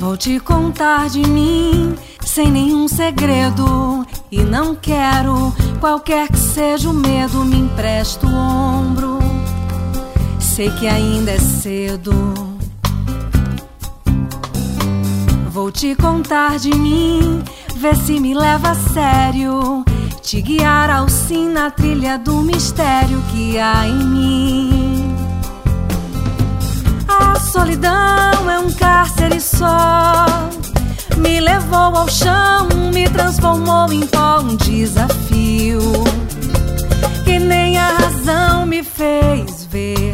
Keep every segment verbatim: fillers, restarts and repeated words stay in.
Vou te contar de mim sem nenhum segredo. E não quero, qualquer que seja o medo, me empresta o ombro. Sei que ainda é cedo. Vou te contar de mim, vê se me leva a sério. Te guiar ao sim na trilha do mistério que há em mim. A solidão é um cárcere só. Me levou ao chão, me transformou em pó, um desafio que nem a razão me fez ver.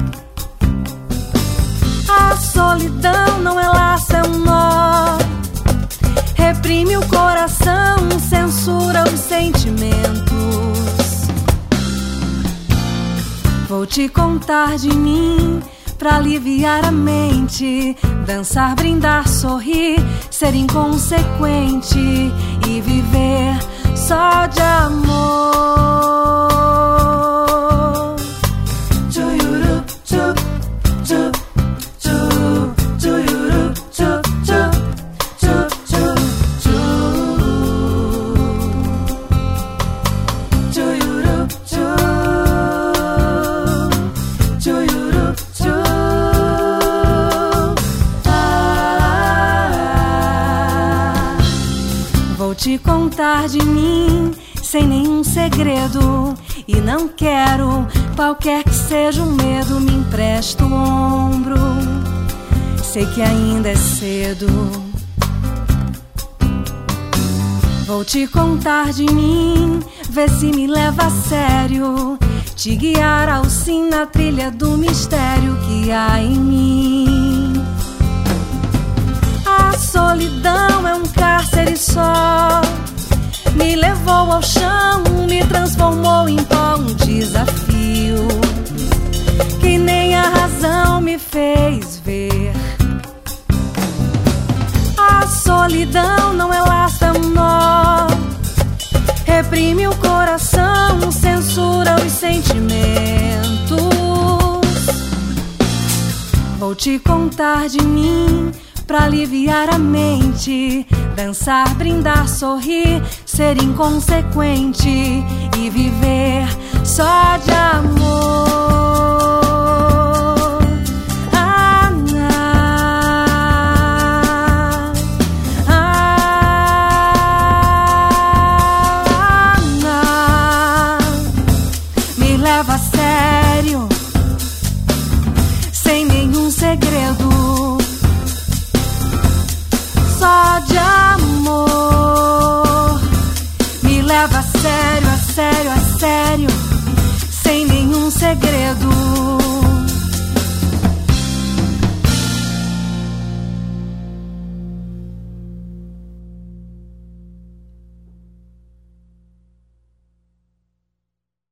A solidão não é laço, é um nó. Reprime o coração, censura os sentimentos. Vou te contar de mim pra aliviar a mente. Dançar, brindar, sorrir, ser inconsequente e viver só de amor. Tchuyuru, tchu, tchu, tchu, tchuyuru, tchu, tchu, tchu, tchu, tchu. Tchuyuru, tchu, tchuyuru, tchu. Vou te contar de mim sem nenhum segredo. E não quero, qualquer que seja o medo, me empresta o ombro. Sei que ainda é cedo. Vou te contar de mim, vê se me leva a sério. Te guiar ao sim na trilha do mistério que há em mim. A solidão é um cárcere só. Me levou ao chão, me transformou em pó, um desafio que nem a razão me fez ver. A solidão não é laço, é um nó. Reprime o coração, censura os sentimentos. Vou te contar de mim pra aliviar a mente. Dançar, brindar, sorrir, ser inconsequente e viver só de amor. Ah, ah, ah, ah, me leva a sério, sem nenhum segredo. Só de amor. Me leva a sério, a sério, a sério, sem nenhum segredo.